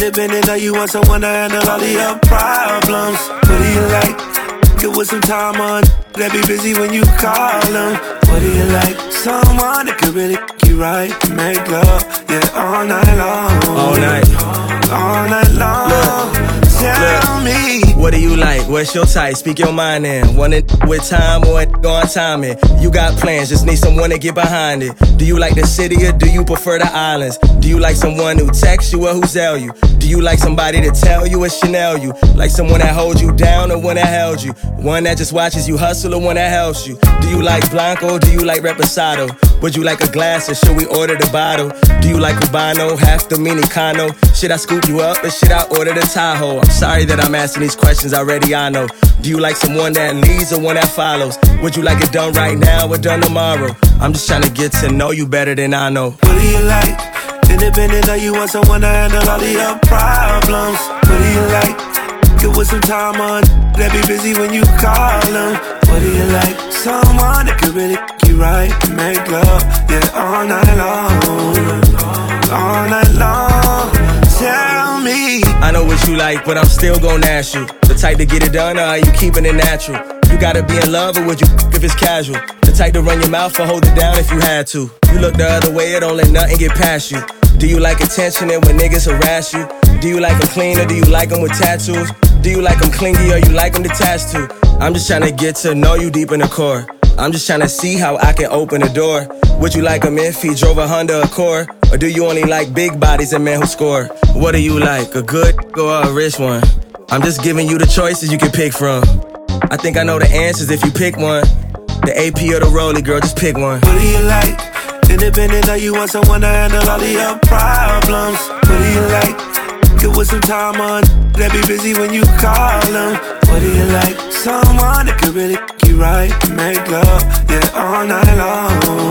Independent, or you want someone to handle all of your problems? What do you like? Get with some time on that be busy when you call them. What do you like? Someone that could really get you right, make love, yeah, all night long. All night. All night long. Tell me. What do you like? What's your type? Speak your mind in. Want it with time or on timing? You got plans, just need someone to get behind it. Do you like the city or do you prefer the islands? Do you like someone who texts you or who sell you? Do you like somebody to tell you or Chanel you? Like someone that holds you down or one that held you? One that just watches you hustle or one that helps you? Do you like Blanco? Do you like Reposado? Would you like a glass or should we order the bottle? Do you like Cubano, half Dominicano? Should I scoop you up or should I order the Tahoe? I'm sorry that I'm asking these questions already, I know. Do you like someone that leads or one that follows? Would you like it done right now or done tomorrow? I'm just trying to get to know you better than I know. What do you like? Independent, or you want someone to handle all of your problems? What do you like? Get with some time on that be busy when you call them. What do you like? Someone that could really get you right, make love, yeah, all night long. All night long. Tell me. I know what you like, but I'm still gon' ask you. The type to get it done, or are you keeping it natural? You gotta be in love, or would you if it's casual? The type to run your mouth or hold it down if you had to. You look the other way, or don't let nothing get past you. Do you like attention and when niggas harass you? Do you like them clean or do you like them with tattoos? Do you like them clingy or you like them detached too? I'm just trying to get to know you deep in the core. I'm just trying to see how I can open the door. Would you like him if he drove a Honda Accord? Or do you only like big bodies and men who score? What do you like, a good or a rich one? I'm just giving you the choices you can pick from. I think I know the answers if you pick one. The AP or the Rollie, girl, just pick one. What do you like? Independent, or you want someone to handle all of your problems? What do you like? Get with some time on that be busy when you call them. What do you like? Someone that could really get you right, make love, yeah, all night long.